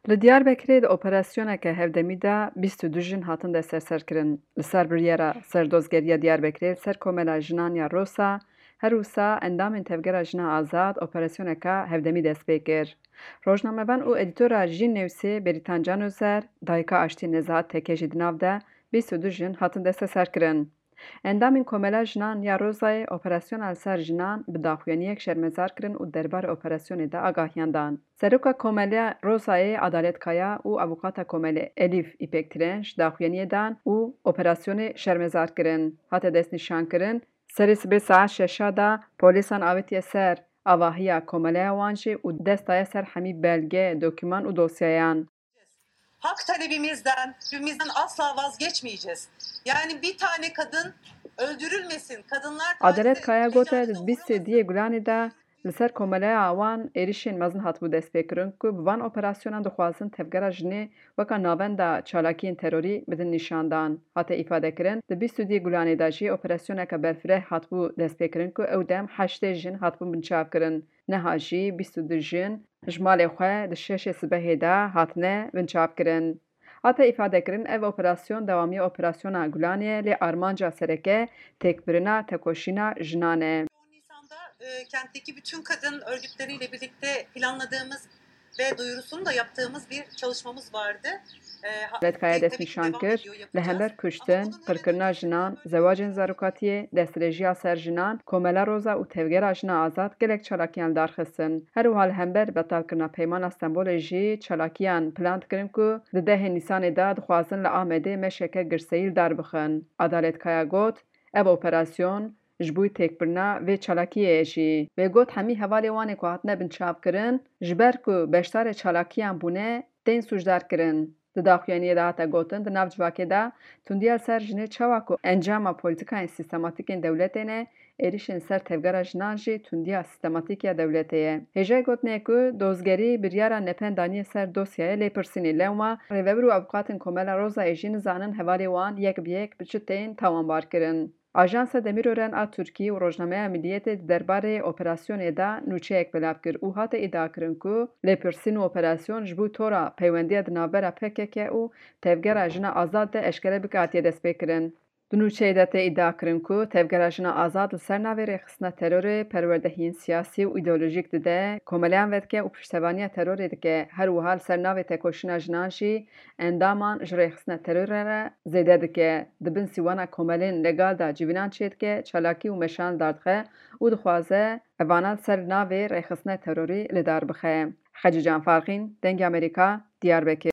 Li Diyarbekirê di operasyoneke hevdemî de 22 jin hatin desteserkirin. Li ser biryara serdozgeriya Diyarbekirê li ser komela jinan ya Rosa, her wisa endamên tevgera jina azad operasyoneka hevdemî dest pê kir. Rojnamevan û edîtora Jîn Newsê Beritan Canözer, dayika Aştî Nezihat Tekê jî di nav de 22 jin hatin desteserkirin. Endamên komela jinan ya Rosayê operasyona li ser jinan bi daxuyaniyek şermezar kirin û derbarê operasyonê de agahiyan dan. Seroka Komeleya Rosayê Adalet Kaya û avukata Komelê Elîf İpektirên ji daxuyaniyê dan û operasyonê şermezar kirin. Hate destnîşankirin, serê sibê saet şeşa da polîsan avêtiye ser avahiya komeleya wan jî û dest daye ser hemî belge, doküman û dosyayan. Hak talebimizden asla vazgeçmeyeceğiz. Yani bir tane kadın öldürülmesin. Kadınlar Adalet Kaya gote di bîstê diyê Gulanê de li ser komeleya wan êrişên mezin hatibû destpêkirin ku bi van operasyonan dixwazin tevgera jinê weka navenda çalakiyên terorî bidin nîşandan. Hate îfadekirin, di 22 Gulanê de jî operasyoneka berfireh hatibû destpêkirin ku ew dem 8 jin hatibûn binçavkirin. Niha jî 22 jin ji malê xwe di 6 sibehê de hatine binçavkirin. Hate îfadekirin, ev operasyon dewamiya operasyona Gulanê ye lê armanca sereke têkbirina tekoşîna jinan e. 10 Nisan'da kentteki bütün kadın örgütleriyle birlikte planladığımız ve duyurusunu da yaptığımız bir çalışmamız vardı. Adalet Kaya destnîşan kir, li hember kuştin, qirkirina jinan, zewacên zarokatiyê, destdirêjiya ser jinan, komela Roza û tevgera jina azad gelek çalakiyan li dar xistin. Her wiha li hember betalkirina peymana Stenbolê jî çalakiyan plan dikirin ku di 10 Nîsanê de dixwazin li Amedê meşeke girseyî li dar bixin. Adalet Kaya got, ev operasyon ji bo têkbirina vê çalakiyê jî. Wê got hemî hevalê wanê ku hatine binçavkirin, ji ber ku beşdarê çalakiyan bûne, tên sûcdarkirin. Di daxuyaniyê de hate gotin, di nav civakê de tundiya li ser jinê çawa ku encama polîtikayên sîstematîk ên dewletê ne, êrişên ser tevgera jinan jî tundiya sîstematîk ya dewletê ye. Hêja gotinê ku dozgerî biryara nependaniye ser dosyayê lêpirsînê lewma, rêveber û avukatên komela Rosayê jî nizanin hevalê wan yek bi yek bi çi tên tawanbarkirin. Ajansa Demirören a Tirkiyê û Rojnameya Milliyetê di derbarê operasyonê de nûçeyek belav kir û hate îdiakirin ku lêpirsîn û operasyon ji bo tora peywendiya di navbera PKK û tevgera jina azad de eşkere bike hatiye destpêkirin. Di nûçeyê de tê îdiakirin ku tevgera jina azad li ser navê rêxistina terorê perwerdehiyên siyasî û îdeolojîk dide, komeleyan vedike û piştevaniya terorê dike. Her wiha li ser navê tekoşîna jinan jî endaman ji rêxistina terorê re zêde dike. Di bin sîwana komelên legal de civînan çê dike, çalakî û meşan li dar dixe û dixwaze evana li ser navê rêxistina terorî li dar bixe. Xecî Canfarxîn, Dengê Amerîka, Diyarbekir.